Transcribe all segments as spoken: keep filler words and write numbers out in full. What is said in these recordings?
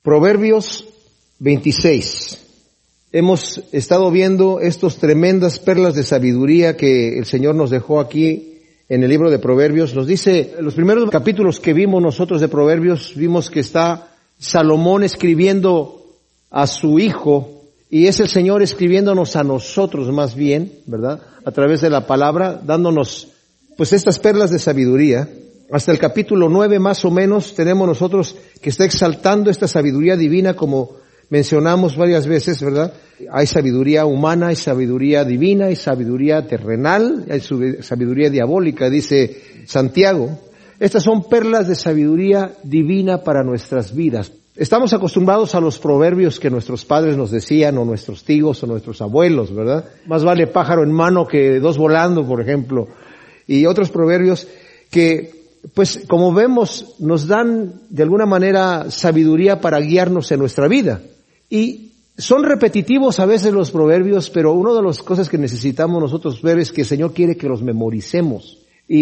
Proverbios veintiséis. Hemos estado viendo estas tremendas perlas de sabiduría que el Señor nos dejó aquí en el libro de Proverbios. Nos dice, en los primeros capítulos que vimos nosotros de Proverbios, vimos que está Salomón escribiendo a su hijo, y es el Señor escribiéndonos a nosotros más bien, ¿verdad? A través de la palabra, dándonos pues estas perlas de sabiduría. Hasta el capítulo nueve más o menos tenemos nosotros que está exaltando esta sabiduría divina, como mencionamos varias veces, ¿verdad? Hay sabiduría humana, hay sabiduría divina, hay sabiduría terrenal, hay sabiduría diabólica, dice Santiago. Estas son perlas de sabiduría divina para nuestras vidas. Estamos acostumbrados a los proverbios que nuestros padres nos decían, o nuestros tíos, o nuestros abuelos, ¿verdad? Más vale pájaro en mano que dos volando, por ejemplo. Y otros proverbios que, pues, como vemos, nos dan de alguna manera sabiduría para guiarnos en nuestra vida. Y son repetitivos a veces los proverbios, pero una de las cosas que necesitamos nosotros ver es que el Señor quiere que los memoricemos.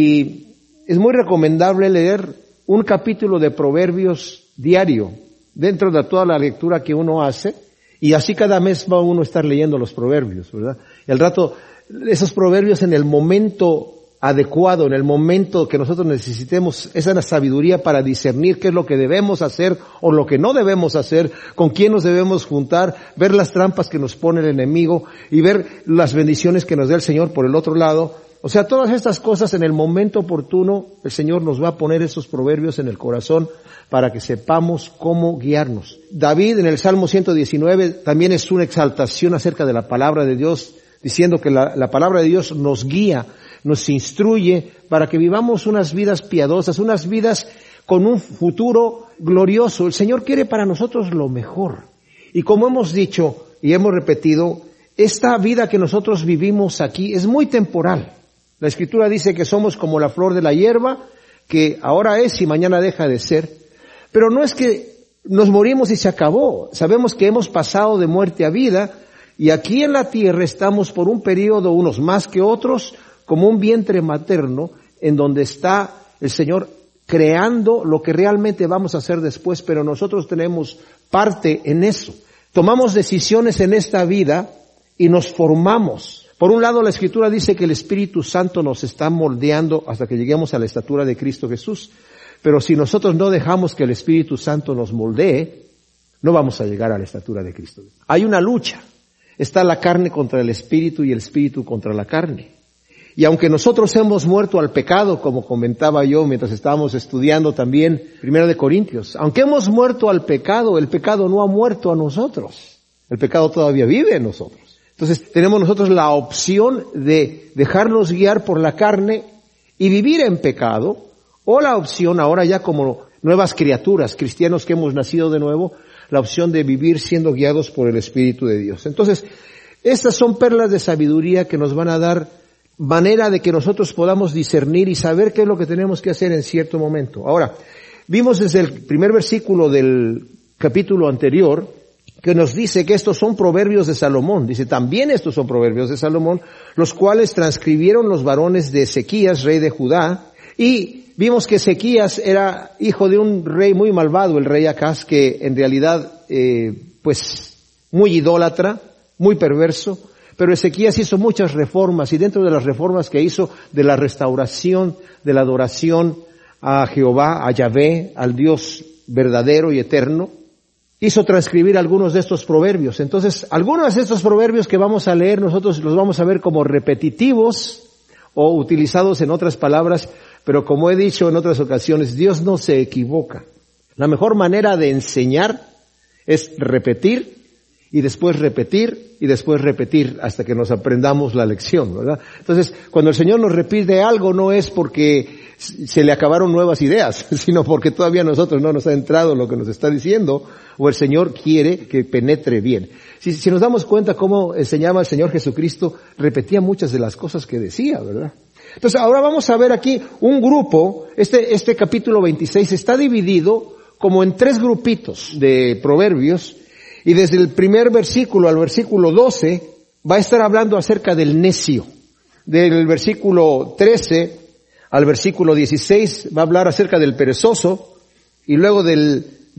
Y es muy recomendable leer un capítulo de proverbios diario, dentro de toda la lectura que uno hace, y así cada mes va uno a estar leyendo los proverbios, ¿verdad? Y al rato, esos proverbios en el momento adecuado, en el momento que nosotros necesitemos esa sabiduría para discernir qué es lo que debemos hacer o lo que no debemos hacer, con quién nos debemos juntar, ver las trampas que nos pone el enemigo y ver las bendiciones que nos da el Señor por el otro lado. O sea, todas estas cosas en el momento oportuno, el Señor nos va a poner esos proverbios en el corazón para que sepamos cómo guiarnos. David en el Salmo ciento diecinueve también es una exaltación acerca de la palabra de Dios, diciendo que la, la palabra de Dios nos guía, nos instruye para que vivamos unas vidas piadosas, unas vidas con un futuro glorioso. El Señor quiere para nosotros lo mejor. Y como hemos dicho y hemos repetido, esta vida que nosotros vivimos aquí es muy temporal. La Escritura dice que somos como la flor de la hierba, que ahora es y mañana deja de ser. Pero no es que nos morimos y se acabó. Sabemos que hemos pasado de muerte a vida, y aquí en la tierra estamos por un periodo, unos más que otros, como un vientre materno, en donde está el Señor creando lo que realmente vamos a hacer después, pero nosotros tenemos parte en eso. Tomamos decisiones en esta vida y nos formamos. Por un lado, la Escritura dice que el Espíritu Santo nos está moldeando hasta que lleguemos a la estatura de Cristo Jesús. Pero si nosotros no dejamos que el Espíritu Santo nos moldee, no vamos a llegar a la estatura de Cristo. Hay una lucha. Está la carne contra el Espíritu y el Espíritu contra la carne. Y aunque nosotros hemos muerto al pecado, como comentaba yo mientras estábamos estudiando también Primera de Corintios, aunque hemos muerto al pecado, el pecado no ha muerto a nosotros. El pecado todavía vive en nosotros. Entonces tenemos nosotros la opción de dejarnos guiar por la carne y vivir en pecado, o la opción ahora ya como nuevas criaturas, cristianos que hemos nacido de nuevo, la opción de vivir siendo guiados por el Espíritu de Dios. Entonces, estas son perlas de sabiduría que nos van a dar manera de que nosotros podamos discernir y saber qué es lo que tenemos que hacer en cierto momento. Ahora, vimos desde el primer versículo del capítulo anterior que nos dice que estos son proverbios de Salomón. Dice, también estos son proverbios de Salomón, los cuales transcribieron los varones de Ezequías, rey de Judá. Y vimos que Ezequías era hijo de un rey muy malvado, el rey Acaz, que en realidad, eh, pues, muy idólatra, muy perverso. Pero Ezequías hizo muchas reformas, y dentro de las reformas que hizo, de la restauración, de la adoración a Jehová, a Yahvé, al Dios verdadero y eterno, hizo transcribir algunos de estos proverbios. Entonces, algunos de estos proverbios que vamos a leer, nosotros los vamos a ver como repetitivos o utilizados en otras palabras, pero como he dicho en otras ocasiones, Dios no se equivoca. La mejor manera de enseñar es repetir, y después repetir, y después repetir, hasta que nos aprendamos la lección, ¿verdad? Entonces, cuando el Señor nos repite algo, no es porque se le acabaron nuevas ideas, sino porque todavía a nosotros no nos ha entrado lo que nos está diciendo, o el Señor quiere que penetre bien. Si, si nos damos cuenta cómo enseñaba el Señor Jesucristo, repetía muchas de las cosas que decía, ¿verdad? Entonces, ahora vamos a ver aquí un grupo. Este, este capítulo veintiséis está dividido como en tres grupitos de proverbios, y desde el primer versículo al versículo doce va a estar hablando acerca del necio. Del versículo trece al versículo dieciséis va a hablar acerca del perezoso, y luego del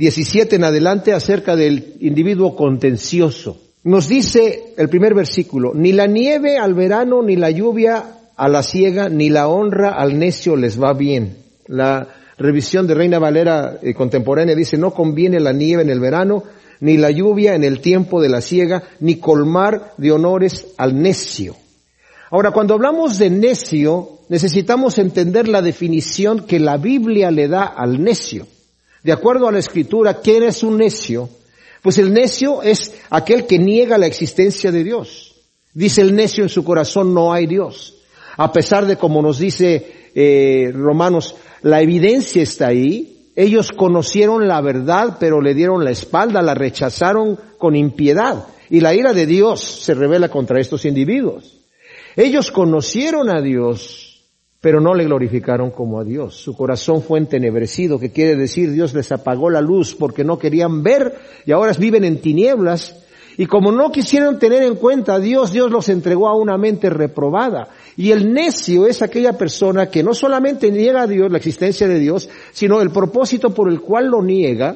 diecisiete en adelante acerca del individuo contencioso. Nos dice el primer versículo, ni la nieve al verano, ni la lluvia a la siega, ni la honra al necio les va bien. La revisión de Reina Valera eh, contemporánea dice, no conviene la nieve en el verano, ni la lluvia en el tiempo de la siega, ni colmar de honores al necio. Ahora, cuando hablamos de necio, necesitamos entender la definición que la Biblia le da al necio. De acuerdo a la Escritura, ¿quién es un necio? Pues el necio es aquel que niega la existencia de Dios. Dice el necio en su corazón, no hay Dios. A pesar de, como nos dice eh, Romanos, la evidencia está ahí. Ellos conocieron la verdad, pero le dieron la espalda, la rechazaron con impiedad. Y la ira de Dios se revela contra estos individuos. Ellos conocieron a Dios, pero no le glorificaron como a Dios. Su corazón fue entenebrecido, que quiere decir Dios les apagó la luz porque no querían ver y ahora viven en tinieblas. Y como no quisieron tener en cuenta a Dios, Dios los entregó a una mente reprobada. Y el necio es aquella persona que no solamente niega a Dios, la existencia de Dios, sino el propósito por el cual lo niega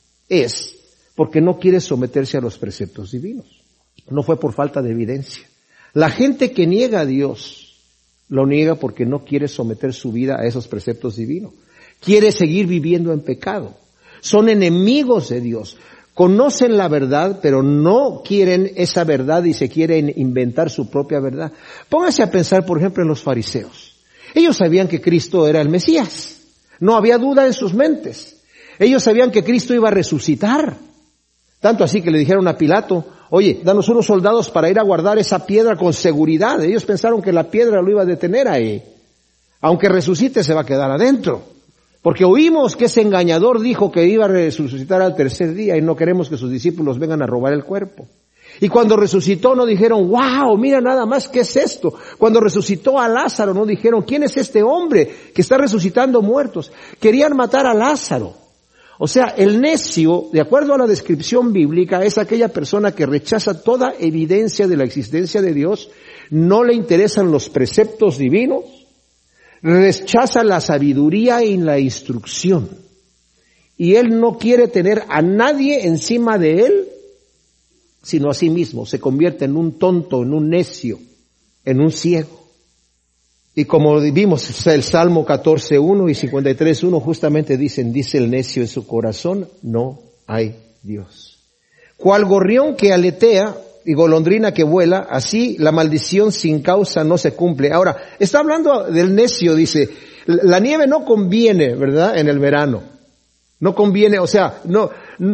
es porque no quiere someterse a los preceptos divinos. No fue por falta de evidencia. La gente que niega a Dios lo niega porque no quiere someter su vida a esos preceptos divinos. Quiere seguir viviendo en pecado. Son enemigos de Dios. Conocen la verdad, pero no quieren esa verdad y se quieren inventar su propia verdad. Póngase a pensar, por ejemplo, en los fariseos. Ellos sabían que Cristo era el Mesías. No había duda en sus mentes. Ellos sabían que Cristo iba a resucitar. Tanto así que le dijeron a Pilato, oye, danos unos soldados para ir a guardar esa piedra con seguridad. Ellos pensaron que la piedra lo iba a detener ahí. Aunque resucite, se va a quedar adentro. Porque oímos que ese engañador dijo que iba a resucitar al tercer día y no queremos que sus discípulos vengan a robar el cuerpo. Y cuando resucitó no dijeron, wow, mira nada más, ¿qué es esto? Cuando resucitó a Lázaro no dijeron, ¿quién es este hombre que está resucitando muertos? Querían matar a Lázaro. O sea, el necio, de acuerdo a la descripción bíblica, es aquella persona que rechaza toda evidencia de la existencia de Dios, no le interesan los preceptos divinos, rechaza la sabiduría y la instrucción. Y él no quiere tener a nadie encima de él, sino a sí mismo. Se convierte en un tonto, en un necio, en un ciego. Y como vimos, el Salmo catorce uno y cincuenta y tres uno justamente dicen, dice el necio en su corazón, no hay Dios. Cual gorrión que aletea y golondrina que vuela, así la maldición sin causa no se cumple. Ahora, está hablando del necio, dice, la nieve no conviene, ¿verdad?, en el verano. No conviene, o sea, no,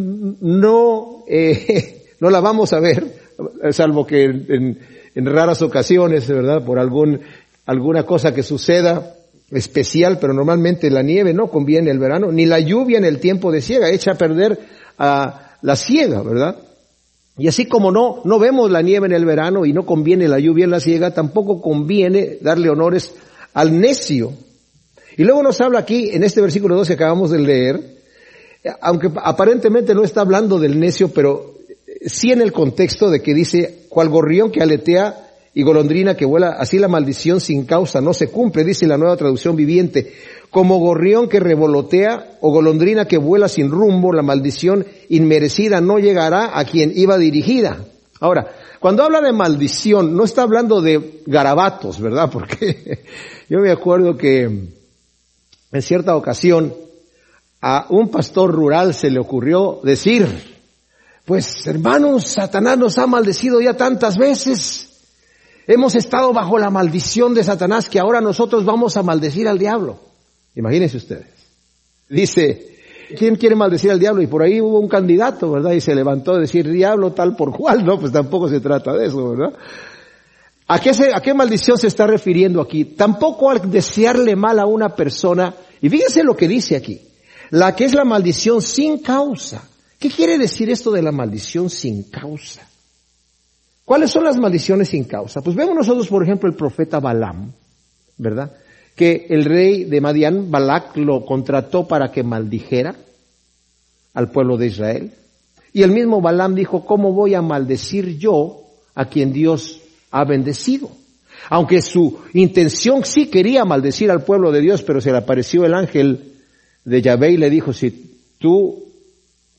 no, eh, no la vamos a ver, salvo que en, en raras ocasiones, ¿verdad?, por algún alguna cosa que suceda especial, pero normalmente la nieve no conviene el verano, ni la lluvia en el tiempo de siega, echa a perder a la siega, ¿verdad? Y así como no, no vemos la nieve en el verano y no conviene la lluvia en la siega, tampoco conviene darle honores al necio. Y luego nos habla aquí, en este versículo dos que acabamos de leer, aunque aparentemente no está hablando del necio, pero sí en el contexto de que dice, cual gorrión que aletea y golondrina que vuela, así la maldición sin causa no se cumple, dice la Nueva Traducción Viviente. Como gorrión que revolotea o golondrina que vuela sin rumbo, la maldición inmerecida no llegará a quien iba dirigida. Ahora, cuando habla de maldición, no está hablando de garabatos, ¿verdad? Porque yo me acuerdo que en cierta ocasión a un pastor rural se le ocurrió decir, pues hermanos, Satanás nos ha maldecido ya tantas veces. Hemos estado bajo la maldición de Satanás que ahora nosotros vamos a maldecir al diablo. Imagínense ustedes. Dice, ¿quién quiere maldecir al diablo? Y por ahí hubo un candidato, ¿verdad? Y se levantó a decir, diablo tal por cual. No, pues tampoco se trata de eso, ¿verdad? ¿A qué, se, ¿A qué maldición se está refiriendo aquí? Tampoco al desearle mal a una persona. Y fíjense lo que dice aquí. La que es la maldición sin causa. ¿Qué quiere decir esto de la maldición sin causa? ¿Cuáles son las maldiciones sin causa? Pues vemos nosotros, por ejemplo, el profeta Balaam, ¿verdad? Que el rey de Madián, Balac, lo contrató para que maldijera al pueblo de Israel. Y el mismo Balaam dijo, ¿cómo voy a maldecir yo a quien Dios ha bendecido? Aunque su intención sí quería maldecir al pueblo de Dios, pero se le apareció el ángel de Yahvé y le dijo, si tú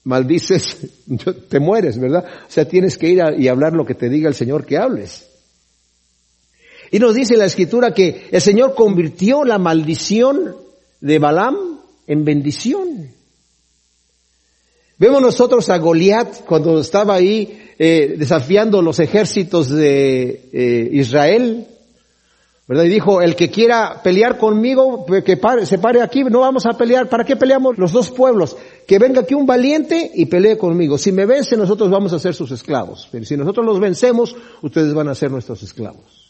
maldices, te mueres, ¿verdad? O sea, tienes que ir a, y hablar lo que te diga el Señor que hables. Y nos dice la Escritura que el Señor convirtió la maldición de Balaam en bendición. Vemos nosotros a Goliat cuando estaba ahí eh, desafiando los ejércitos de eh, Israel, ¿verdad? Y dijo, el que quiera pelear conmigo, que pare, se pare aquí, no vamos a pelear. ¿Para qué peleamos los dos pueblos? Que venga aquí un valiente y pelee conmigo. Si me vence, nosotros vamos a ser sus esclavos. Pero si nosotros los vencemos, ustedes van a ser nuestros esclavos.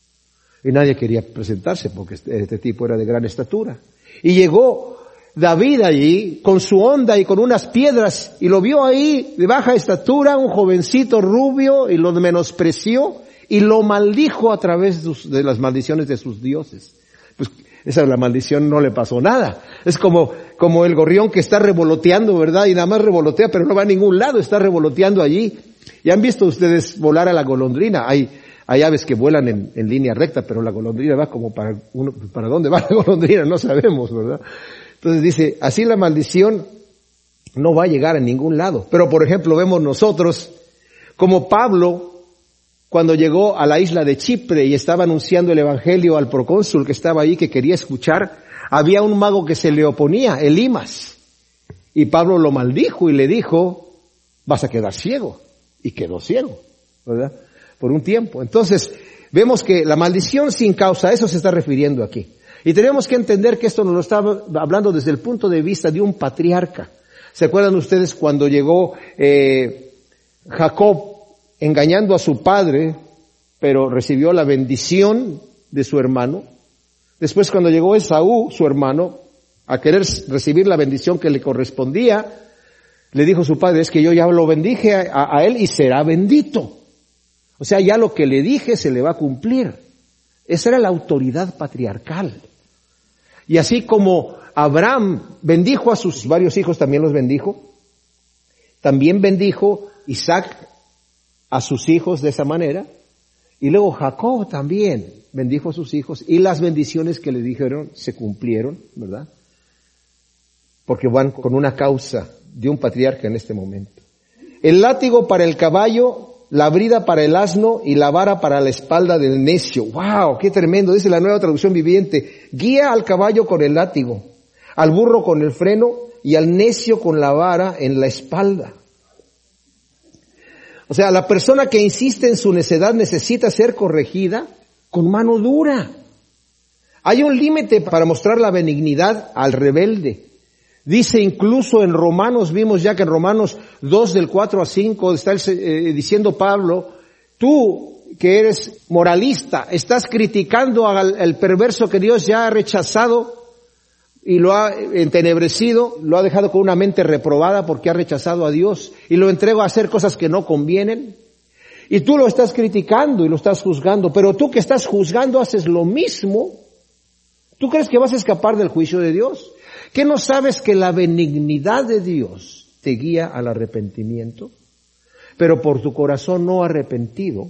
Y nadie quería presentarse porque este, este tipo era de gran estatura. Y llegó David allí con su honda y con unas piedras y lo vio ahí de baja estatura, un jovencito rubio, y lo menospreció y lo maldijo a través de las maldiciones de sus dioses. Pues esa la maldición no le pasó nada. Es como, como el gorrión que está revoloteando, ¿verdad? Y nada más revolotea, pero no va a ningún lado, está revoloteando allí. Y han visto ustedes volar a la golondrina. Hay, hay aves que vuelan en, en línea recta, pero la golondrina va como para uno, ¿para dónde va la golondrina? No sabemos, ¿verdad? Entonces dice, así la maldición no va a llegar a ningún lado. Pero por ejemplo vemos nosotros como Pablo, cuando llegó a la isla de Chipre y estaba anunciando el evangelio al procónsul que estaba ahí, que quería escuchar, había un mago que se le oponía, Elimas. Y Pablo lo maldijo y le dijo, vas a quedar ciego. Y quedó ciego, ¿verdad? Por un tiempo. Entonces, vemos que la maldición sin causa, a eso se está refiriendo aquí. Y tenemos que entender que esto nos lo está hablando desde el punto de vista de un patriarca. ¿Se acuerdan ustedes cuando llegó eh, Jacob engañando a su padre, pero recibió la bendición de su hermano? Después cuando llegó Esaú, su hermano, a querer recibir la bendición que le correspondía, le dijo su padre, es que yo ya lo bendije a, a él y será bendito. O sea, ya lo que le dije se le va a cumplir. Esa era la autoridad patriarcal. Y así como Abraham bendijo a sus varios hijos, también los bendijo, también bendijo Isaac a sus hijos de esa manera, y luego Jacob también bendijo a sus hijos, y las bendiciones que le dijeron se cumplieron, ¿verdad? Porque van con una causa de un patriarca en este momento. El látigo para el caballo, la brida para el asno y la vara para la espalda del necio. ¡Wow! ¡Qué tremendo! Dice la Nueva Traducción Viviente. Guía al caballo con el látigo, al burro con el freno y al necio con la vara en la espalda. O sea, la persona que insiste en su necedad necesita ser corregida con mano dura. Hay un límite para mostrar la benignidad al rebelde. Dice incluso en Romanos, vimos ya que en Romanos dos del cuatro a cinco está el, eh, diciendo Pablo, tú que eres moralista, estás criticando al, al perverso que Dios ya ha rechazado y lo ha entenebrecido, lo ha dejado con una mente reprobada porque ha rechazado a Dios y lo entrega a hacer cosas que no convienen. Y tú lo estás criticando y lo estás juzgando, pero tú que estás juzgando haces lo mismo. ¿Tú crees que vas a escapar del juicio de Dios? ¿Qué no sabes que la benignidad de Dios te guía al arrepentimiento? Pero por tu corazón no arrepentido,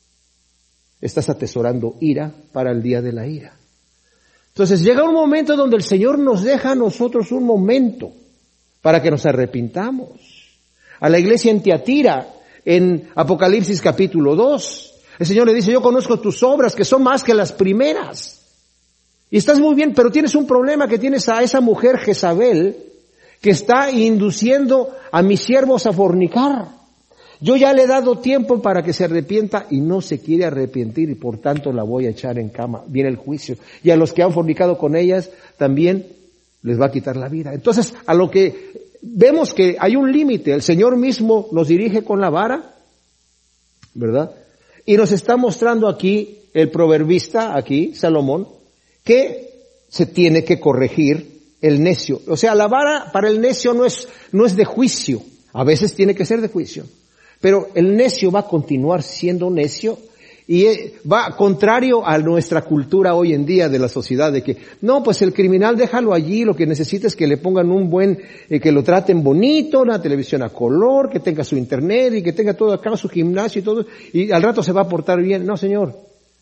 estás atesorando ira para el día de la ira. Entonces llega un momento donde el Señor nos deja a nosotros un momento para que nos arrepintamos. A la iglesia en Tiatira, en Apocalipsis capítulo dos, el Señor le dice, yo conozco tus obras que son más que las primeras. Y estás muy bien, pero tienes un problema, que tienes a esa mujer Jezabel que está induciendo a mis siervos a fornicar. Yo ya le he dado tiempo para que se arrepienta y no se quiere arrepentir y por tanto la voy a echar en cama. Viene el juicio. Y a los que han fornicado con ellas también les va a quitar la vida. Entonces, a lo que vemos que hay un límite. El Señor mismo nos dirige con la vara, ¿verdad? Y nos está mostrando aquí el proverbista, aquí, Salomón, que se tiene que corregir el necio. O sea, la vara para el necio no es, no es de juicio. A veces tiene que ser de juicio. Pero el necio va a continuar siendo necio y va contrario a nuestra cultura hoy en día de la sociedad de que, no, pues el criminal déjalo allí, lo que necesita es que le pongan un buen, eh, que lo traten bonito, una televisión a color, que tenga su internet y que tenga todo acá, su gimnasio y todo, y al rato se va a portar bien. No, señor.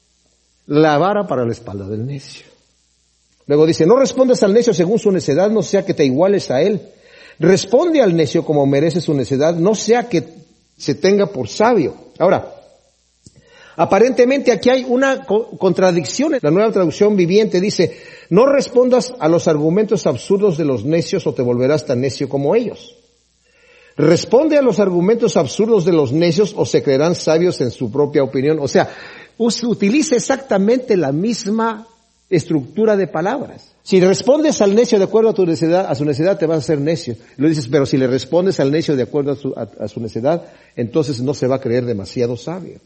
La vara para la espalda del necio. Luego dice, no respondas al necio según su necedad, no sea que te iguales a él. Responde al necio como merece su necedad, no sea que se tenga por sabio. Ahora, aparentemente aquí hay una co- contradicción. La Nueva Traducción Viviente dice, no respondas a los argumentos absurdos de los necios o te volverás tan necio como ellos. Responde a los argumentos absurdos de los necios o se creerán sabios en su propia opinión. O sea, utiliza exactamente la misma estructura de palabras. Si respondes al necio de acuerdo a tu necedad, a su necedad te vas a hacer necio. Lo dices, pero si le respondes al necio de acuerdo a su, a, a su necedad, entonces no se va a creer demasiado sabio.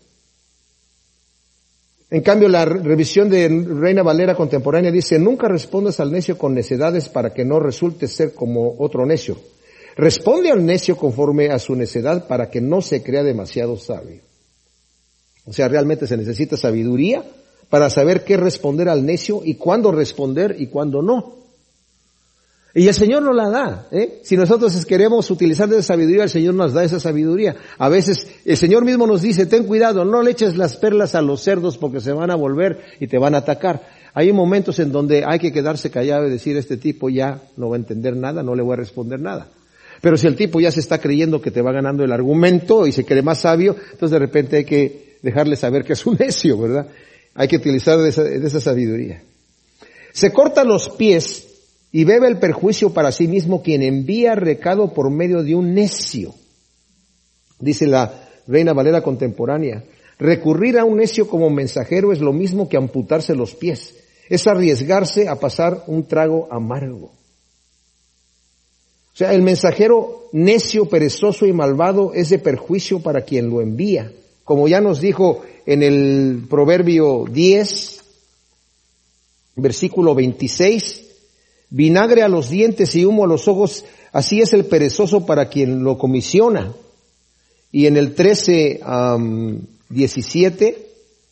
En cambio, la revisión de Reina Valera contemporánea dice, nunca respondas al necio con necedades para que no resulte ser como otro necio. Responde al necio conforme a su necedad para que no se crea demasiado sabio. O sea, realmente se necesita sabiduría para saber qué responder al necio y cuándo responder y cuándo no. Y el Señor nos la da, ¿eh? Si nosotros queremos utilizar esa sabiduría, el Señor nos da esa sabiduría. A veces el Señor mismo nos dice, ten cuidado, no le eches las perlas a los cerdos porque se van a volver y te van a atacar. Hay momentos en donde hay que quedarse callado y decir, este tipo ya no va a entender nada, no le voy a responder nada. Pero si el tipo ya se está creyendo que te va ganando el argumento y se cree más sabio, entonces de repente hay que dejarle saber que es un necio, ¿verdad? Hay que utilizar de esa, de esa sabiduría. Se corta los pies y bebe el perjuicio para sí mismo quien envía recado por medio de un necio. Dice la Reina Valera contemporánea, recurrir a un necio como mensajero es lo mismo que amputarse los pies. Es arriesgarse a pasar un trago amargo. O sea, el mensajero necio, perezoso y malvado es de perjuicio para quien lo envía. Como ya nos dijo en el Proverbio diez, versículo veintiséis, vinagre a los dientes y humo a los ojos, así es el perezoso para quien lo comisiona. Y en el trece, diecisiete,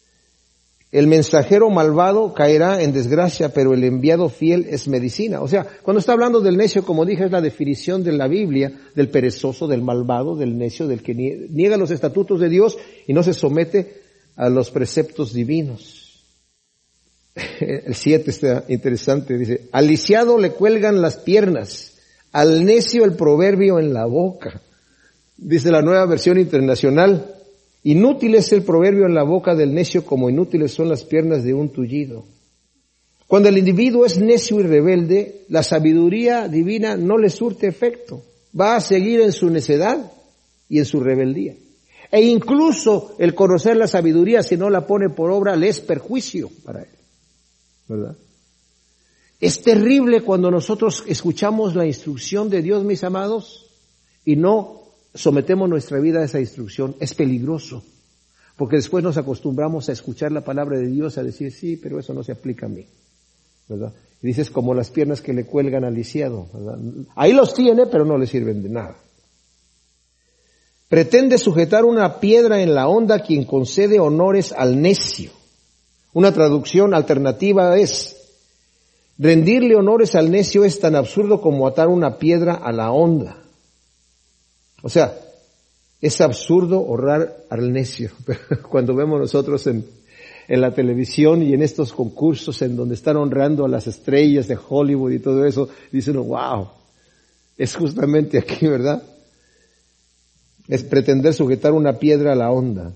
el mensajero malvado caerá en desgracia, pero el enviado fiel es medicina. O sea, cuando está hablando del necio, como dije, es la definición de la Biblia, del perezoso, del malvado, del necio, del que niega los estatutos de Dios y no se somete a los preceptos divinos. El siete está interesante, dice, al lisiado le cuelgan las piernas, al necio el proverbio en la boca. Dice la Nueva Versión Internacional, inútil es el proverbio en la boca del necio como inútiles son las piernas de un tullido. Cuando el individuo es necio y rebelde, la sabiduría divina no le surte efecto. Va a seguir en su necedad y en su rebeldía. E incluso el conocer la sabiduría, si no la pone por obra, le es perjuicio para él. ¿Verdad? Es terrible cuando nosotros escuchamos la instrucción de Dios, mis amados, y no sometemos nuestra vida a esa instrucción. Es peligroso, porque después nos acostumbramos a escuchar la palabra de Dios, a decir, sí, pero eso no se aplica a mí, ¿verdad? Y dices, como las piernas que le cuelgan al lisiado, ¿verdad? Ahí los tiene, pero no le sirven de nada. Pretende sujetar una piedra en la honda quien concede honores al necio. Una traducción alternativa es, rendirle honores al necio es tan absurdo como atar una piedra a la honda. O sea, es absurdo honrar al necio. Cuando vemos nosotros en, en la televisión y en estos concursos en donde están honrando a las estrellas de Hollywood y todo eso, dicen, wow, es justamente aquí, ¿verdad? Es pretender sujetar una piedra a la honda.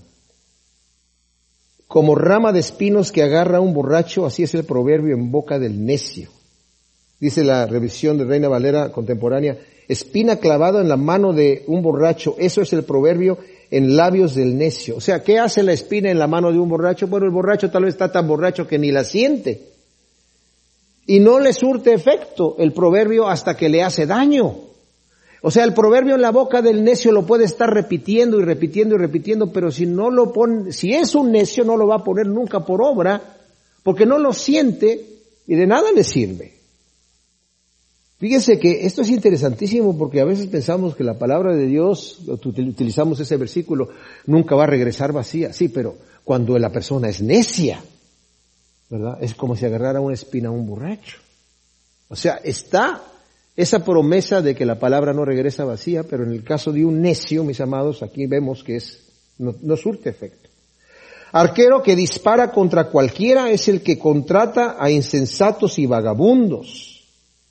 Como rama de espinos que agarra a un borracho, así es el proverbio en boca del necio. Dice la revisión de Reina Valera contemporánea, espina clavada en la mano de un borracho, eso es el proverbio en labios del necio. O sea, ¿qué hace la espina en la mano de un borracho? Bueno, el borracho tal vez está tan borracho que ni la siente. Y no le surte efecto el proverbio hasta que le hace daño. O sea, el proverbio en la boca del necio lo puede estar repitiendo y repitiendo y repitiendo, pero si no lo pone, si es un necio no lo va a poner nunca por obra, porque no lo siente y de nada le sirve. Fíjense que esto es interesantísimo porque a veces pensamos que la palabra de Dios, utilizamos ese versículo, nunca va a regresar vacía. Sí, pero cuando la persona es necia, ¿verdad? Es como si agarrara una espina a un borracho. O sea, está esa promesa de que la palabra no regresa vacía, pero en el caso de un necio, mis amados, aquí vemos que es no, no surte efecto. Arquero que dispara contra cualquiera es el que contrata a insensatos y vagabundos.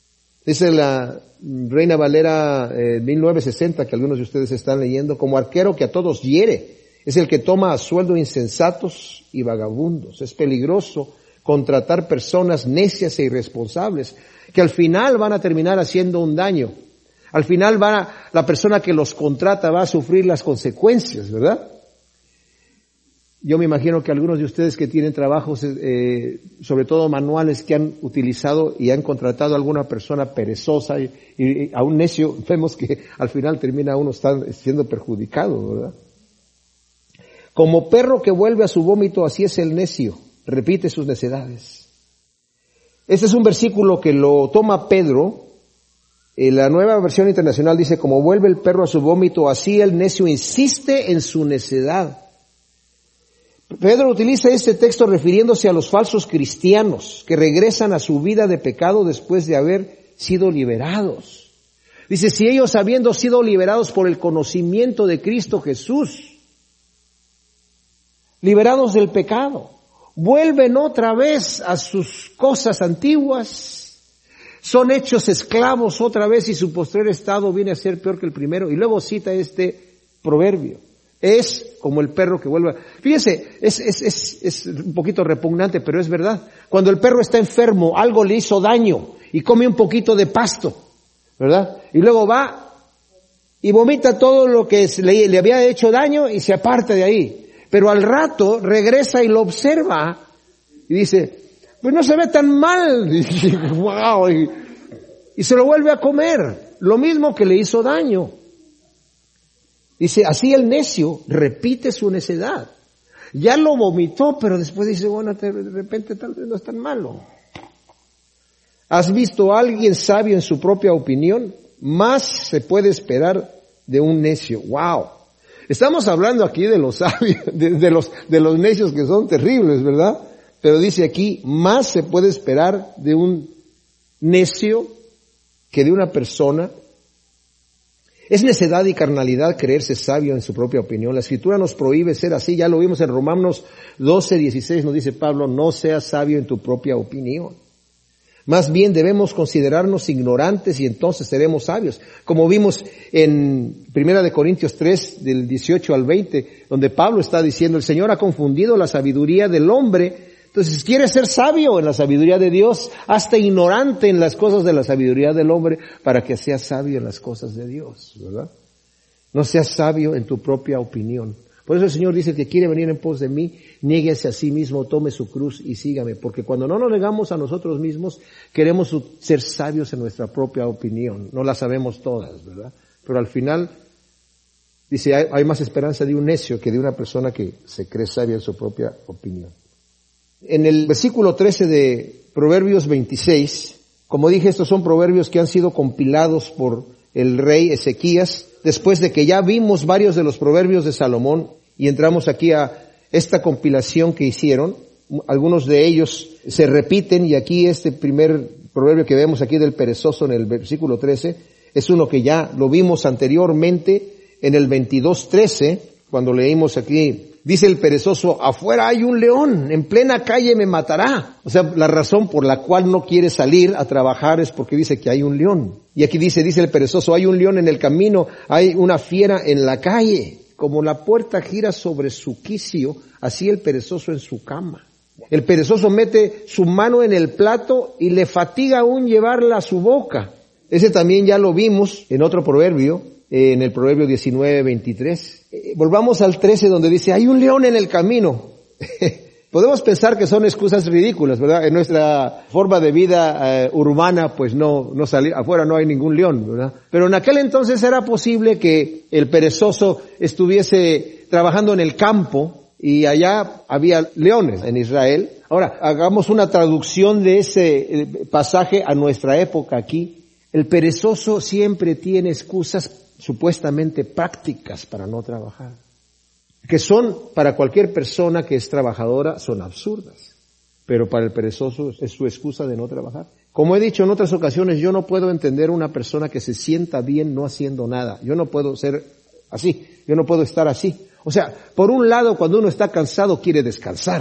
Dice la Reina Valera eh, mil novecientos sesenta, que algunos de ustedes están leyendo, como arquero que a todos hiere, es el que toma a sueldo insensatos y vagabundos. Es peligroso contratar personas necias e irresponsables, que al final van a terminar haciendo un daño. Al final van a, la persona que los contrata va a sufrir las consecuencias, ¿verdad? Yo me imagino que algunos de ustedes que tienen trabajos, eh, sobre todo manuales, que han utilizado y han contratado a alguna persona perezosa y, y, y a un necio, vemos que al final termina uno siendo perjudicado, ¿verdad? Como perro que vuelve a su vómito, así es el necio, repite sus necedades. Este es un versículo que lo toma Pedro. En la Nueva Versión Internacional dice, como vuelve el perro a su vómito, así el necio insiste en su necedad. Pedro utiliza este texto refiriéndose a los falsos cristianos que regresan a su vida de pecado después de haber sido liberados. Dice, si ellos habiendo sido liberados por el conocimiento de Cristo Jesús, liberados del pecado, vuelven otra vez a sus cosas antiguas, son hechos esclavos otra vez y su postrer estado viene a ser peor que el primero. Y luego cita este proverbio. Es como el perro que vuelve. Fíjese, es, es, es, es un poquito repugnante, pero es verdad. Cuando el perro está enfermo, algo le hizo daño y come un poquito de pasto, ¿verdad? Y luego va y vomita todo lo que le, le había hecho daño y se aparta de ahí. Pero al rato regresa y lo observa y dice, pues no se ve tan mal. Y, wow, y, y se lo vuelve a comer. Lo mismo que le hizo daño. Dice, así el necio repite su necedad. Ya lo vomitó, pero después dice, bueno, de repente tal vez no es tan malo. ¿Has visto a alguien sabio en su propia opinión? Más se puede esperar de un necio. ¡Wow! Estamos hablando aquí de los sabios, de, de los, de los necios que son terribles, ¿verdad? Pero dice aquí, más se puede esperar de un necio que de una persona. Es necedad y carnalidad creerse sabio en su propia opinión. La Escritura nos prohíbe ser así. Ya lo vimos en Romanos doce, dieciséis, nos dice Pablo, no seas sabio en tu propia opinión. Más bien debemos considerarnos ignorantes y entonces seremos sabios. Como vimos en Primera de Corintios tres, del dieciocho al veinte, donde Pablo está diciendo, el Señor ha confundido la sabiduría del hombre. Entonces, si quieres ser sabio en la sabiduría de Dios, hazte ignorante en las cosas de la sabiduría del hombre para que seas sabio en las cosas de Dios, ¿verdad? No seas sabio en tu propia opinión. Por eso el Señor dice que quiere venir en pos de mí, niéguese a sí mismo, tome su cruz y sígame. Porque cuando no nos negamos a nosotros mismos, queremos ser sabios en nuestra propia opinión. No la sabemos todas, ¿verdad? Pero al final, dice, hay, hay más esperanza de un necio que de una persona que se cree sabia en su propia opinión. En el versículo trece de Proverbios veintiséis, como dije, estos son proverbios que han sido compilados por el rey Ezequías, después de que ya vimos varios de los proverbios de Salomón, y entramos aquí a esta compilación que hicieron. Algunos de ellos se repiten, y aquí este primer proverbio que vemos aquí del perezoso en el versículo trece, es uno que ya lo vimos anteriormente en el veintidós trece, cuando leímos aquí, dice el perezoso, afuera hay un león, en plena calle me matará. O sea, la razón por la cual no quiere salir a trabajar es porque dice que hay un león. Y aquí dice, dice el perezoso, hay un león en el camino, hay una fiera en la calle. Como la puerta gira sobre su quicio, así el perezoso en su cama. El perezoso mete su mano en el plato y le fatiga aún llevarla a su boca. Ese también ya lo vimos en otro proverbio, en el proverbio diecinueve, veintitrés. Eh, volvamos al trece donde dice, hay un león en el camino. Podemos pensar que son excusas ridículas, ¿verdad? En nuestra forma de vida eh, urbana, pues no, no salir, afuera no hay ningún león, ¿verdad? Pero en aquel entonces era posible que el perezoso estuviese trabajando en el campo y allá había leones en Israel. Ahora, hagamos una traducción de ese pasaje a nuestra época aquí. El perezoso siempre tiene excusas supuestamente prácticas para no trabajar, que son para cualquier persona que es trabajadora, son absurdas, pero para el perezoso es su excusa de no trabajar. Como he dicho en otras ocasiones, yo no puedo entender una persona que se sienta bien no haciendo nada. Yo no puedo ser así, yo no puedo estar así. O sea, por un lado, cuando uno está cansado quiere descansar,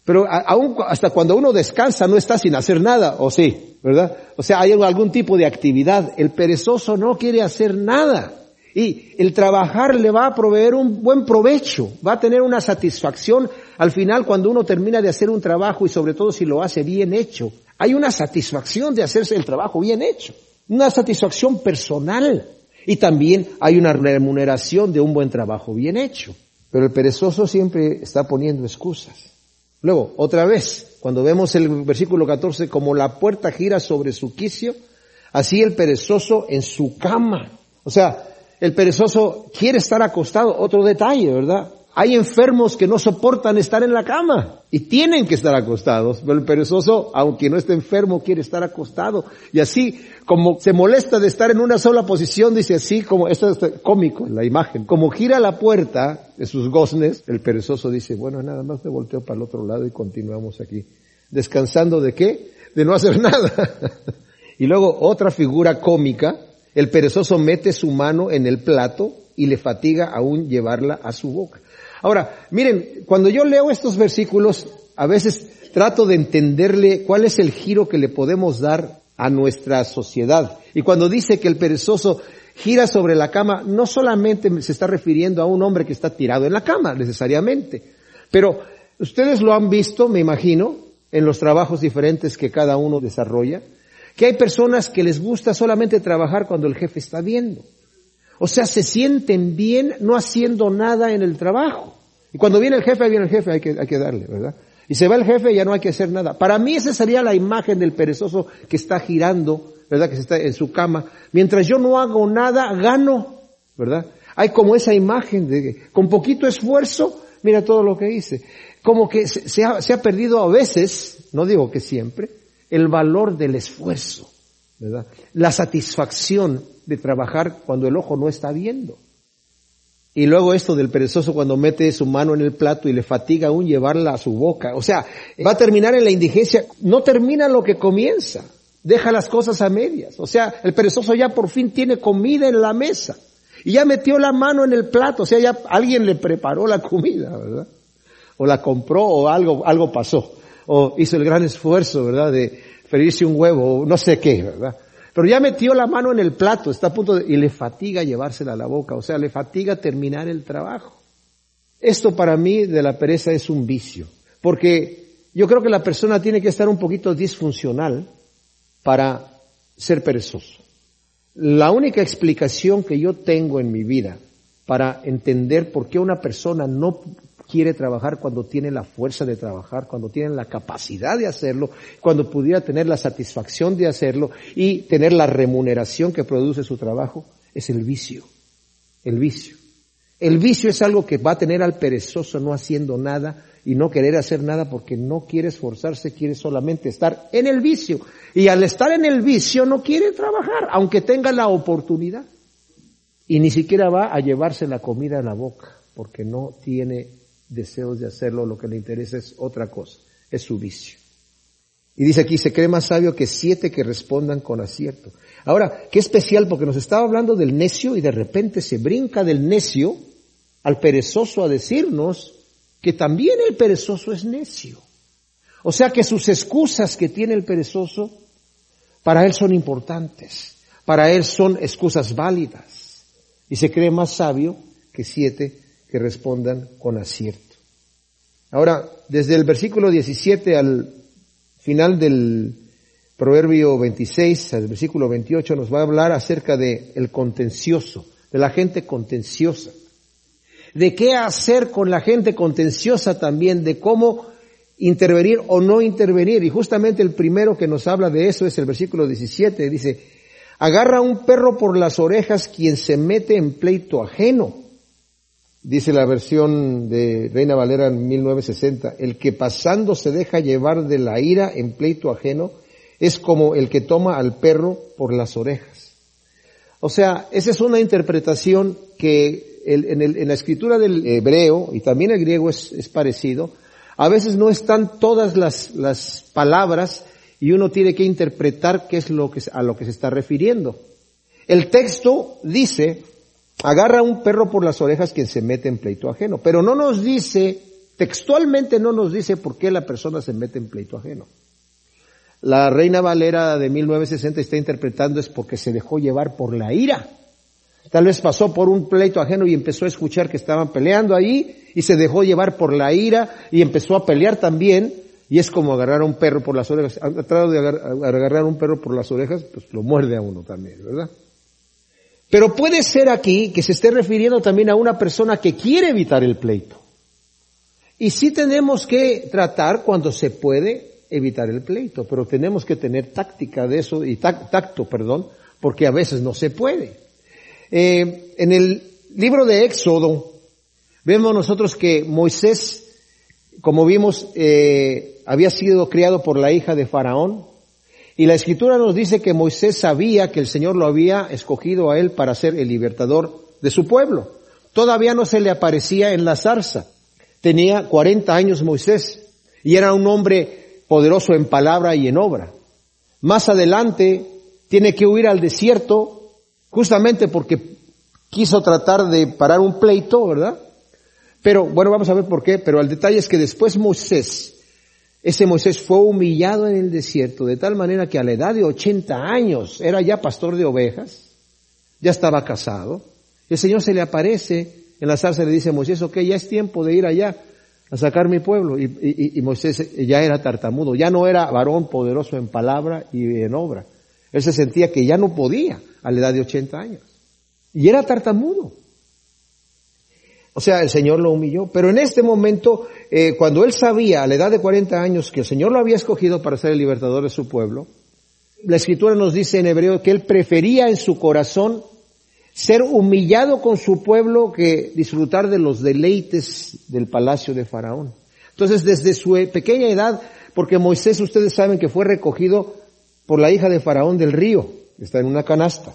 Pero a, aún hasta cuando uno descansa no está sin hacer nada, ¿o sí? ¿Verdad? O sea, hay algún tipo de actividad. El perezoso no quiere hacer nada. Y el trabajar le va a proveer un buen provecho, va a tener una satisfacción al final cuando uno termina de hacer un trabajo y sobre todo si lo hace bien hecho. Hay una satisfacción de hacerse el trabajo bien hecho, una satisfacción personal y también hay una remuneración de un buen trabajo bien hecho. Pero el perezoso siempre está poniendo excusas. Luego, otra vez, cuando vemos el versículo catorce, como la puerta gira sobre su quicio, así el perezoso en su cama. O sea, el perezoso quiere estar acostado. Otro detalle, ¿verdad? Hay enfermos que no soportan estar en la cama y tienen que estar acostados, pero el perezoso, aunque no esté enfermo, quiere estar acostado. Y así, como se molesta de estar en una sola posición, dice así, como, esto es cómico, la imagen, como gira la puerta de sus goznes, el perezoso dice, bueno, nada más me volteo para el otro lado y continuamos aquí. ¿Descansando de qué? De no hacer nada. Y luego otra figura cómica, el perezoso mete su mano en el plato y le fatiga aún llevarla a su boca. Ahora, miren, cuando yo leo estos versículos, a veces trato de entenderle cuál es el giro que le podemos dar a nuestra sociedad. Y cuando dice que el perezoso gira sobre la cama, no solamente se está refiriendo a un hombre que está tirado en la cama, necesariamente. Pero ustedes lo han visto, me imagino, en los trabajos diferentes que cada uno desarrolla, que hay personas que les gusta solamente trabajar cuando el jefe está viendo. O sea, se sienten bien no haciendo nada en el trabajo. Y cuando viene el jefe, viene el jefe, hay que, hay que darle, ¿verdad? Y se va el jefe y ya no hay que hacer nada. Para mí esa sería la imagen del perezoso que está girando, ¿verdad? Que está en su cama. Mientras yo no hago nada, gano, ¿verdad? Hay como esa imagen de que con poquito esfuerzo, mira todo lo que hice. Como que se, se, ha, se ha perdido a veces, no digo que siempre, el valor del esfuerzo, ¿verdad? La satisfacción de trabajar cuando el ojo no está viendo. Y luego esto del perezoso cuando mete su mano en el plato y le fatiga aún llevarla a su boca. O sea, va a terminar en la indigencia. No termina lo que comienza. Deja las cosas a medias. O sea, el perezoso ya por fin tiene comida en la mesa. Y ya metió la mano en el plato. O sea, ya alguien le preparó la comida, ¿verdad? O la compró o algo, algo pasó. O hizo el gran esfuerzo, ¿verdad? De freírse un huevo o no sé qué, ¿verdad? Pero ya metió la mano en el plato, está a punto de, y le fatiga llevársela a la boca, o sea, le fatiga terminar el trabajo. Esto para mí de la pereza es un vicio, porque yo creo que la persona tiene que estar un poquito disfuncional para ser perezoso. La única explicación que yo tengo en mi vida para entender por qué una persona no quiere trabajar cuando tiene la fuerza de trabajar, cuando tiene la capacidad de hacerlo, cuando pudiera tener la satisfacción de hacerlo y tener la remuneración que produce su trabajo, es el vicio. El vicio. El vicio es algo que va a tener al perezoso no haciendo nada y no querer hacer nada porque no quiere esforzarse, quiere solamente estar en el vicio. Y al estar en el vicio no quiere trabajar, aunque tenga la oportunidad. Y ni siquiera va a llevarse la comida a la boca porque no tiene deseos de hacerlo, lo que le interesa es otra cosa, es su vicio. Y dice aquí, se cree más sabio que siete que respondan con acierto. Ahora, qué especial, porque nos estaba hablando del necio y de repente se brinca del necio al perezoso a decirnos que también el perezoso es necio. O sea que sus excusas que tiene el perezoso, para él son importantes, para él son excusas válidas. Y se cree más sabio que siete que respondan con acierto. Ahora, desde el versículo diecisiete al final del Proverbio veintiséis, al versículo veintiocho, nos va a hablar acerca de el contencioso, de la gente contenciosa. De qué hacer con la gente contenciosa también, de cómo intervenir o no intervenir. Y justamente el primero que nos habla de eso es el versículo diecisiete, dice, agarra a un perro por las orejas quien se mete en pleito ajeno. Dice la versión de Reina Valera en mil novecientos sesenta, el que pasando se deja llevar de la ira en pleito ajeno es como el que toma al perro por las orejas. O sea, esa es una interpretación que el, en, el, en la escritura del hebreo y también el griego es, es parecido. A veces no están todas las, las palabras y uno tiene que interpretar qué es lo que, a lo que se está refiriendo. El texto dice, agarra a un perro por las orejas quien se mete en pleito ajeno. Pero no nos dice Textualmente no nos dice por qué la persona se mete en pleito ajeno. La Reina Valera de mil novecientos sesenta está interpretando es porque se dejó llevar por la ira. Tal vez pasó por un pleito ajeno y empezó a escuchar que estaban peleando ahí y se dejó llevar por la ira y empezó a pelear también. Y es como agarrar a un perro por las orejas. Ha tratado de agarrar, agarrar a un perro por las orejas, pues lo muerde a uno también, ¿verdad? Pero puede ser aquí que se esté refiriendo también a una persona que quiere evitar el pleito. Y sí tenemos que tratar cuando se puede evitar el pleito, pero tenemos que tener táctica de eso, y tacto, perdón, porque a veces no se puede. Eh, en el libro de Éxodo, vemos nosotros que Moisés, como vimos, eh, había sido criado por la hija de Faraón, y la Escritura nos dice que Moisés sabía que el Señor lo había escogido a él para ser el libertador de su pueblo. Todavía no se le aparecía en la zarza. Tenía cuarenta años Moisés, y era un hombre poderoso en palabra y en obra. Más adelante tiene que huir al desierto, justamente porque quiso tratar de parar un pleito, ¿verdad? Pero, bueno, vamos a ver por qué, pero el detalle es que después Moisés, ese Moisés fue humillado en el desierto, de tal manera que a la edad de ochenta años, era ya pastor de ovejas, ya estaba casado, el Señor se le aparece en la zarza y le dice a Moisés, ok, ya es tiempo de ir allá a sacar mi pueblo, y, y, y Moisés ya era tartamudo, ya no era varón poderoso en palabra y en obra, él se sentía que ya no podía a la edad de ochenta años, y era tartamudo. O sea, el Señor lo humilló. Pero en este momento, eh, cuando él sabía a la edad de cuarenta años que el Señor lo había escogido para ser el libertador de su pueblo, la Escritura nos dice en hebreo que él prefería en su corazón ser humillado con su pueblo que disfrutar de los deleites del palacio de Faraón. Entonces, desde su pequeña edad, porque Moisés, ustedes saben que fue recogido por la hija de Faraón del río, está en una canasta.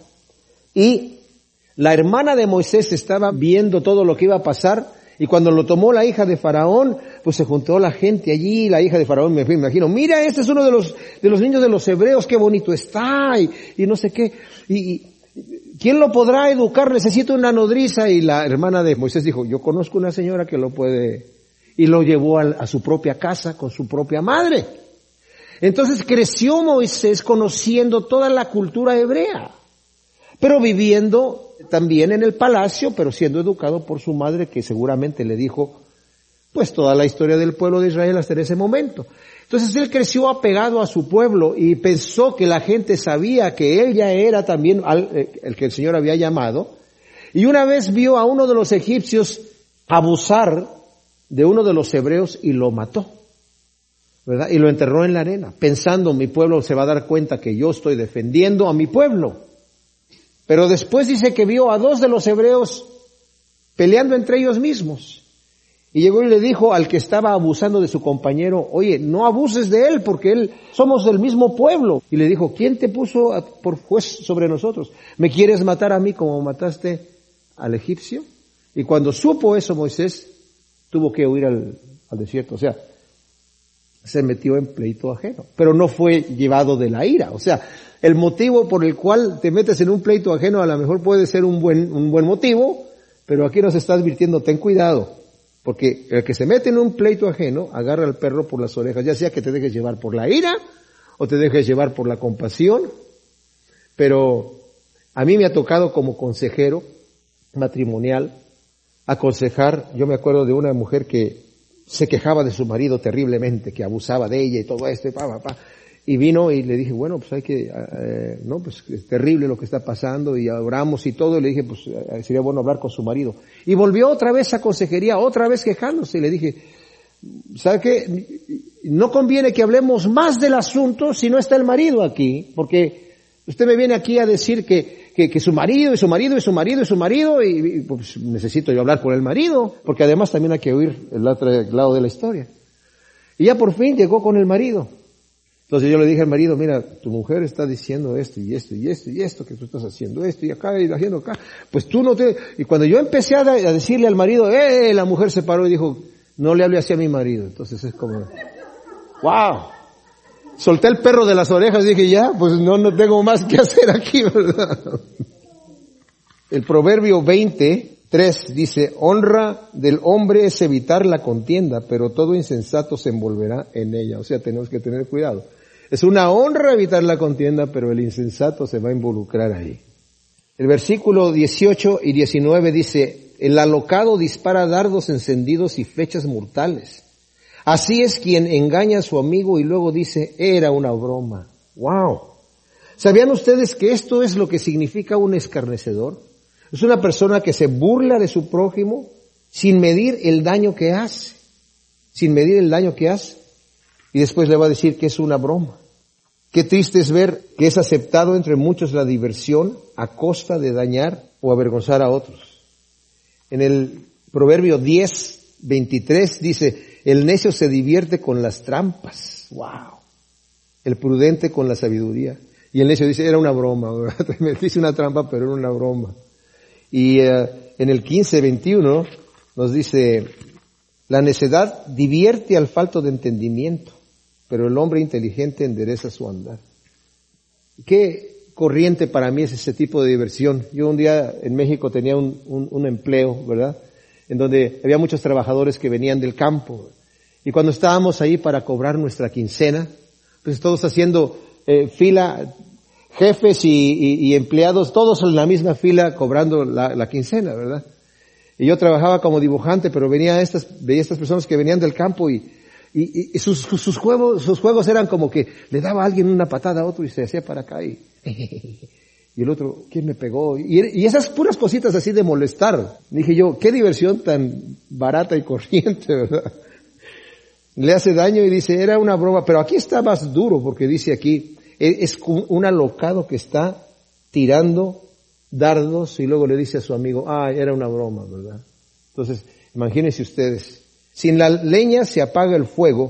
Y la hermana de Moisés estaba viendo todo lo que iba a pasar, y cuando lo tomó la hija de Faraón, pues se juntó la gente allí, la hija de Faraón, me imagino, mira, este es uno de los de los niños de los hebreos, qué bonito está, y, y no sé qué, y, y ¿quién lo podrá educar? Necesito una nodriza. Y la hermana de Moisés dijo, yo conozco una señora que lo puede, y lo llevó a, a su propia casa con su propia madre. Entonces creció Moisés conociendo toda la cultura hebrea, pero viviendo también en el palacio, pero siendo educado por su madre, que seguramente le dijo pues toda la historia del pueblo de Israel hasta ese momento. Entonces él creció apegado a su pueblo y pensó que la gente sabía que él ya era también el que el Señor había llamado, y una vez vio a uno de los egipcios abusar de uno de los hebreos y lo mató, ¿verdad? Y lo enterró en la arena, pensando, mi pueblo se va a dar cuenta que yo estoy defendiendo a mi pueblo. Pero después dice que vio a dos de los hebreos peleando entre ellos mismos. Y llegó y le dijo al que estaba abusando de su compañero, oye, no abuses de él porque él, somos del mismo pueblo. Y le dijo, ¿quién te puso por juez sobre nosotros? ¿Me quieres matar a mí como mataste al egipcio? Y cuando supo eso Moisés, tuvo que huir al, al desierto. O sea, se metió en pleito ajeno, pero no fue llevado de la ira. O sea, el motivo por el cual te metes en un pleito ajeno a lo mejor puede ser un buen, un buen motivo, pero aquí nos está advirtiendo, ten cuidado, porque el que se mete en un pleito ajeno agarra al perro por las orejas, ya sea que te dejes llevar por la ira o te dejes llevar por la compasión. Pero a mí me ha tocado como consejero matrimonial aconsejar. Yo me acuerdo de una mujer que se quejaba de su marido terriblemente, que abusaba de ella y todo esto, y pa, pa, pa. Y vino y le dije, bueno, pues hay que, eh, no, pues es terrible lo que está pasando, y oramos y todo, y le dije, pues eh, sería bueno hablar con su marido. Y volvió otra vez a consejería, otra vez quejándose, y le dije, ¿sabe qué? No conviene que hablemos más del asunto si no está el marido aquí, porque usted me viene aquí a decir que, que, que su marido, y su marido, y su marido, y su marido, y, y pues necesito yo hablar con el marido, porque además también hay que oír el otro lado de la historia. Y ya por fin llegó con el marido. Entonces yo le dije al marido, mira, tu mujer está diciendo esto y esto y esto y esto, que tú estás haciendo esto y acá y haciendo acá, pues tú no te... Y cuando yo empecé a, a decirle al marido, eh, la mujer se paró y dijo, no le hable así a mi marido. Entonces es como, wow. Solté el perro de las orejas y dije, ya, pues no, no tengo más que hacer aquí, ¿verdad? El Proverbio veinte, tres dice, honra del hombre es evitar la contienda, pero todo insensato se envolverá en ella. O sea, tenemos que tener cuidado. Es una honra evitar la contienda, pero el insensato se va a involucrar ahí. El versículo dieciocho y diecinueve dice, el alocado dispara dardos encendidos y flechas mortales. Así es quien engaña a su amigo y luego dice, era una broma. ¡Wow! ¿Sabían ustedes que esto es lo que significa un escarnecedor? Es una persona que se burla de su prójimo sin medir el daño que hace. Sin medir el daño que hace. Y después le va a decir que es una broma. Qué triste es ver que es aceptado entre muchos la diversión a costa de dañar o avergonzar a otros. En el Proverbio diez, veintitrés dice, el necio se divierte con las trampas. ¡Wow! El prudente con la sabiduría. Y el necio dice, era una broma, ¿verdad? Me dice una trampa, pero era una broma. Y uh, en el quince, veintiuno nos dice, la necedad divierte al falto de entendimiento, pero el hombre inteligente endereza su andar. Qué corriente para mí es ese tipo de diversión. Yo un día en México tenía un, un, un empleo, ¿verdad? En donde había muchos trabajadores que venían del campo. Y cuando estábamos ahí para cobrar nuestra quincena, pues todos haciendo eh, fila, jefes y, y, y empleados, todos en la misma fila cobrando la, la quincena, ¿verdad? Y yo trabajaba como dibujante, pero venía estas, veía estas personas que venían del campo y, y, y sus, sus juegos, sus juegos eran como que le daba a alguien una patada a otro y se hacía para acá y, y el otro, ¿quién me pegó? Y, y esas puras cositas así de molestar. Dije yo, qué diversión tan barata y corriente, ¿verdad? Le hace daño y dice, era una broma, pero aquí está más duro porque dice aquí, es un alocado que está tirando dardos y luego le dice a su amigo, ah, era una broma, ¿verdad? Entonces, imagínense ustedes, sin la leña se apaga el fuego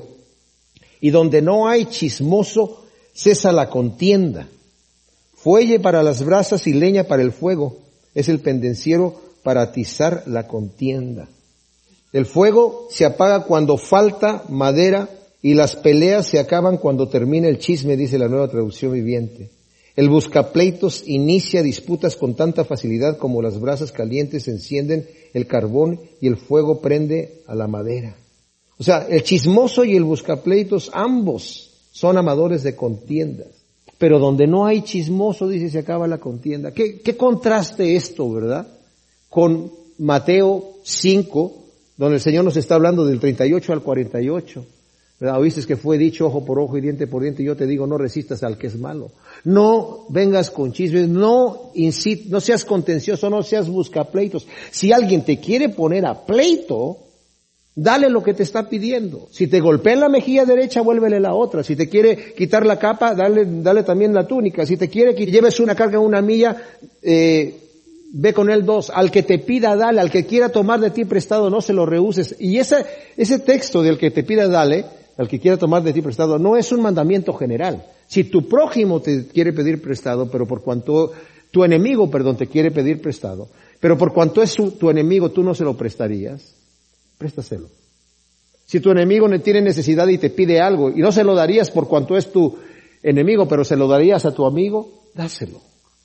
y donde no hay chismoso cesa la contienda. Fuelle para las brasas y leña para el fuego es el pendenciero para atizar la contienda. El fuego se apaga cuando falta madera y las peleas se acaban cuando termina el chisme, dice la Nueva Traducción Viviente. El buscapleitos inicia disputas con tanta facilidad como las brasas calientes encienden el carbón y el fuego prende a la madera. O sea, el chismoso y el buscapleitos, ambos son amadores de contiendas. Pero donde no hay chismoso, dice, se acaba la contienda. ¿Qué, qué contraste esto, verdad? Con Mateo cinco, donde el Señor nos está hablando del treinta y ocho al cuarenta y ocho. ¿Verdad? Oíste que fue dicho ojo por ojo y diente por diente, y yo te digo, no resistas al que es malo. No vengas con chismes, no incit, no seas contencioso, no seas buscapleitos. Si alguien te quiere poner a pleito, dale lo que te está pidiendo. Si te golpea en la mejilla derecha, vuélvele la otra. Si te quiere quitar la capa, dale, dale también la túnica. Si te quiere que lleves una carga una milla, eh, ve con él dos. Al que te pida, dale. Al que quiera tomar de ti prestado, no se lo rehuses. Y ese, ese texto del que te pida, dale, al que quiera tomar de ti prestado, no es un mandamiento general. Si tu prójimo te quiere pedir prestado, pero por cuanto, tu enemigo, perdón, te quiere pedir prestado, pero por cuanto es su, tu enemigo, tú no se lo prestarías, préstaselo. Si tu enemigo tiene necesidad y te pide algo, y no se lo darías por cuanto es tu enemigo, pero se lo darías a tu amigo, dáselo.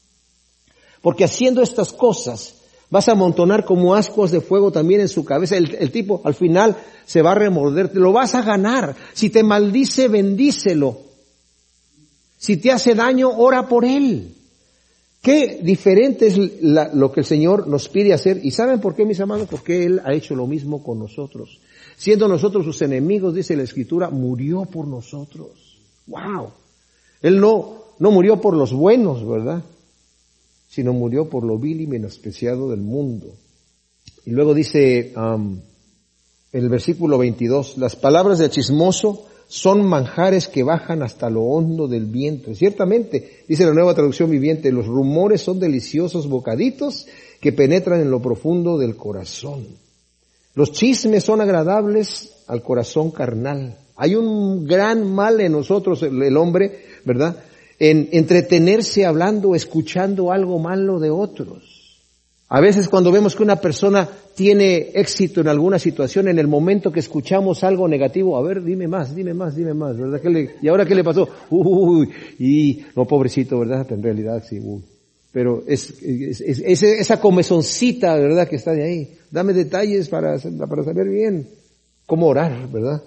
Porque haciendo estas cosas, vas a amontonar como ascuas de fuego también en su cabeza. El, el tipo al final se va a remorder, te lo vas a ganar. Si te maldice, bendícelo. Si te hace daño, ora por él. Qué diferente es la, lo que el Señor nos pide hacer. ¿Y saben por qué, mis amados? Porque Él ha hecho lo mismo con nosotros. Siendo nosotros sus enemigos, dice la Escritura, murió por nosotros. ¡Wow! Él no, no murió por los buenos, ¿verdad? Sino murió por lo vil y menospreciado del mundo. Y luego dice um, en el versículo veintidós, las palabras del chismoso son manjares que bajan hasta lo hondo del vientre. Ciertamente, dice la Nueva Traducción Viviente, los rumores son deliciosos bocaditos que penetran en lo profundo del corazón. Los chismes son agradables al corazón carnal. Hay un gran mal en nosotros, el, el hombre, ¿verdad?, en entretenerse hablando, escuchando algo malo de otros. A veces cuando vemos que una persona tiene éxito en alguna situación, en el momento que escuchamos algo negativo, a ver, dime más, dime más, dime más, ¿verdad? ¿Qué le, ¿Y ahora qué le pasó? Uy, y no, pobrecito, ¿verdad? En realidad sí, uy. pero es, es, es, es esa comezoncita, ¿verdad?, que está de ahí. Dame detalles para, para saber bien cómo orar, ¿verdad?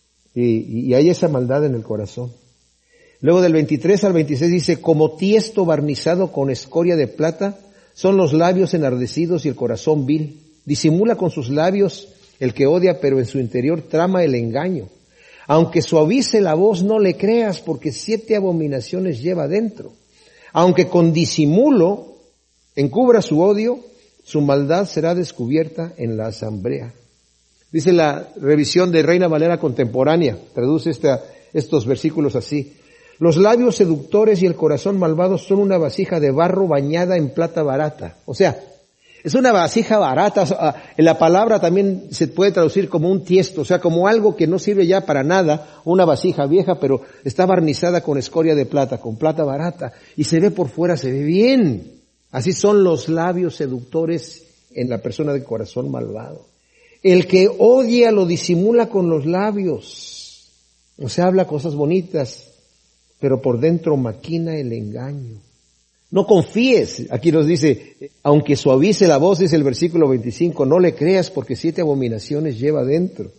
Y, y hay esa maldad en el corazón. Luego del veintitrés al veintiséis dice, como tiesto barnizado con escoria de plata, son los labios enardecidos y el corazón vil. Disimula con sus labios el que odia, pero en su interior trama el engaño. Aunque suavice la voz, no le creas, porque siete abominaciones lleva dentro. Aunque con disimulo encubra su odio, su maldad será descubierta en la asamblea. Dice la revisión de Reina Valera contemporánea, traduce esta, estos versículos así. Los labios seductores y el corazón malvado son una vasija de barro bañada en plata barata. O sea, es una vasija barata. En la palabra también se puede traducir como un tiesto, o sea, como algo que no sirve ya para nada, una vasija vieja, pero está barnizada con escoria de plata, con plata barata, y se ve por fuera, se ve bien. Así son los labios seductores en la persona de corazón malvado. El que odia lo disimula con los labios, o sea, habla cosas bonitas, pero por dentro maquina el engaño. No confíes, aquí nos dice, aunque suavice la voz, dice el versículo veinticinco, no le creas porque siete abominaciones lleva dentro.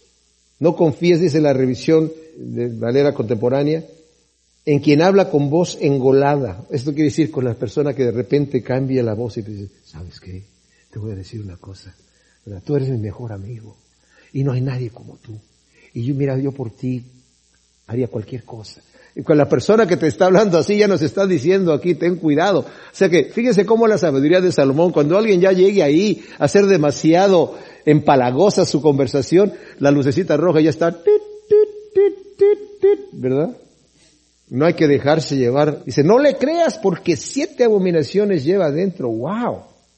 No confíes, dice la revisión de Valera contemporánea, en quien habla con voz engolada. Esto quiere decir con la persona que de repente cambia la voz y te dice, ¿sabes qué? Te voy a decir una cosa, ¿verdad? Tú eres mi mejor amigo y no hay nadie como tú. Y yo, mira, yo por ti haría cualquier cosa. Y con la persona que te está hablando así ya nos está diciendo aquí, ten cuidado. O sea que fíjense cómo la sabiduría de Salomón, cuando alguien ya llegue ahí a ser demasiado empalagosa su conversación, la lucecita roja ya está, tit, tit, tit, tit, tit, ¿verdad? No hay que dejarse llevar. Dice, no le creas porque siete abominaciones lleva adentro. ¡Wow!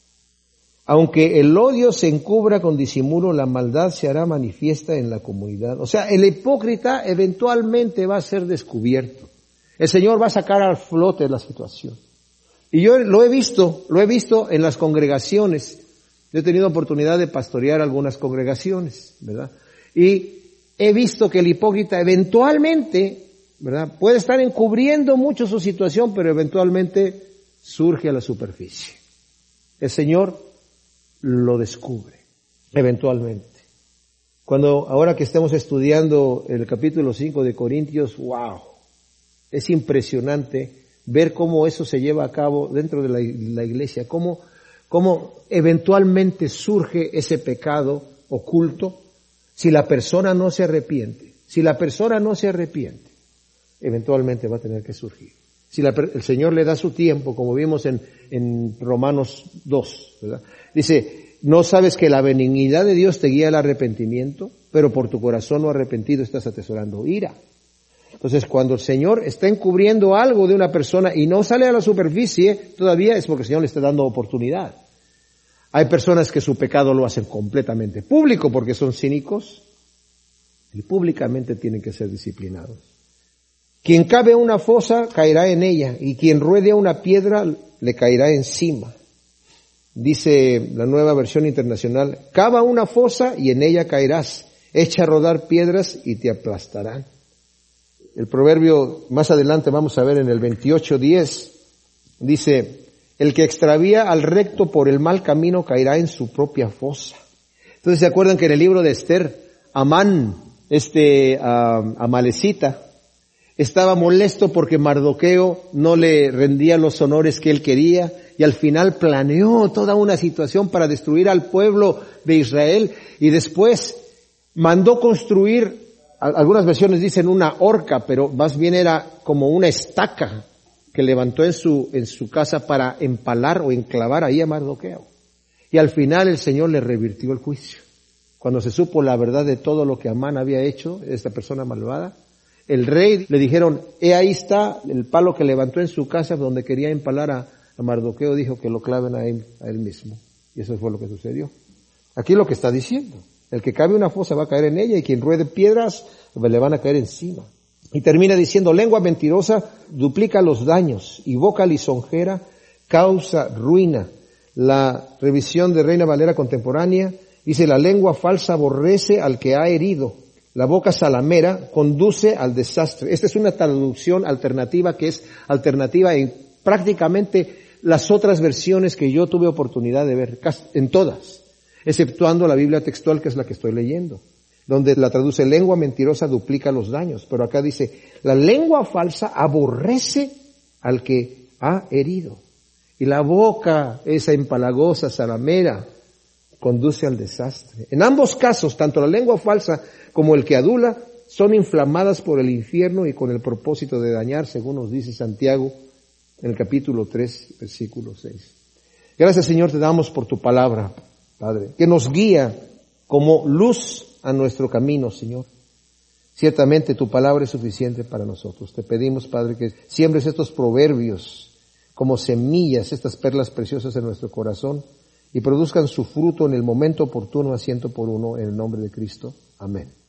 Aunque el odio se encubra con disimulo, la maldad se hará manifiesta en la comunidad. O sea, el hipócrita eventualmente va a ser descubierto. El Señor va a sacar al flote la situación. Y yo lo he visto, lo he visto en las congregaciones. Yo he tenido oportunidad de pastorear algunas congregaciones, ¿verdad? Y he visto que el hipócrita eventualmente, ¿verdad?, puede estar encubriendo mucho su situación, pero eventualmente surge a la superficie. El Señor lo descubre, eventualmente. Cuando, ahora que estamos estudiando el capítulo cinco de Corintios, wow, es impresionante ver cómo eso se lleva a cabo dentro de la, la iglesia, cómo, cómo eventualmente surge ese pecado oculto, si la persona no se arrepiente, si la persona no se arrepiente, eventualmente va a tener que surgir. Si la, el Señor le da su tiempo, como vimos en, en Romanos dos, ¿verdad? Dice, ¿no sabes que la benignidad de Dios te guía al arrepentimiento? Pero por tu corazón no arrepentido estás atesorando ira. Entonces, cuando el Señor está encubriendo algo de una persona y no sale a la superficie, todavía es porque el Señor le está dando oportunidad. Hay personas que su pecado lo hacen completamente público porque son cínicos y públicamente tienen que ser disciplinados. Quien cabe a una fosa caerá en ella, y quien ruede a una piedra le caerá encima. Dice la Nueva Versión Internacional, cava una fosa y en ella caerás, echa a rodar piedras y te aplastarán. El proverbio, más adelante vamos a ver en el veintiocho diez, dice, el que extravía al recto por el mal camino caerá en su propia fosa. Entonces, ¿se acuerdan que en el libro de Esther, Amán, este uh, Amalecita, estaba molesto porque Mardoqueo no le rendía los honores que él quería y al final planeó toda una situación para destruir al pueblo de Israel y después mandó construir, algunas versiones dicen una horca, pero más bien era como una estaca que levantó en su, en su casa para empalar o enclavar ahí a Mardoqueo. Y al final el Señor le revirtió el juicio. Cuando se supo la verdad de todo lo que Amán había hecho, esta persona malvada, el rey le dijeron, he ahí está el palo que levantó en su casa donde quería empalar a, a Mardoqueo, dijo que lo claven a él, a él mismo. Y eso fue lo que sucedió. Aquí lo que está diciendo, el que cabe una fosa va a caer en ella y quien ruede piedras le van a caer encima. Y termina diciendo, lengua mentirosa duplica los daños y boca lisonjera causa ruina. La revisión de Reina Valera contemporánea dice, la lengua falsa aborrece al que ha herido. La boca salamera conduce al desastre. Esta es una traducción alternativa que es alternativa en prácticamente las otras versiones que yo tuve oportunidad de ver, en todas, exceptuando la Biblia textual, que es la que estoy leyendo, donde la traduce lengua mentirosa duplica los daños, pero acá dice, la lengua falsa aborrece al que ha herido, y la boca, esa empalagosa, zaramera, conduce al desastre. En ambos casos, tanto la lengua falsa como el que adula, son inflamadas por el infierno y con el propósito de dañar, según nos dice Santiago en el capítulo tres, versículo seis. Gracias, Señor, te damos por tu palabra, Padre, que nos guía como luz a nuestro camino, Señor. Ciertamente tu palabra es suficiente para nosotros. Te pedimos, Padre, que siembres estos proverbios como semillas, estas perlas preciosas en nuestro corazón, y produzcan su fruto en el momento oportuno, a ciento por uno, en el nombre de Cristo. Amén.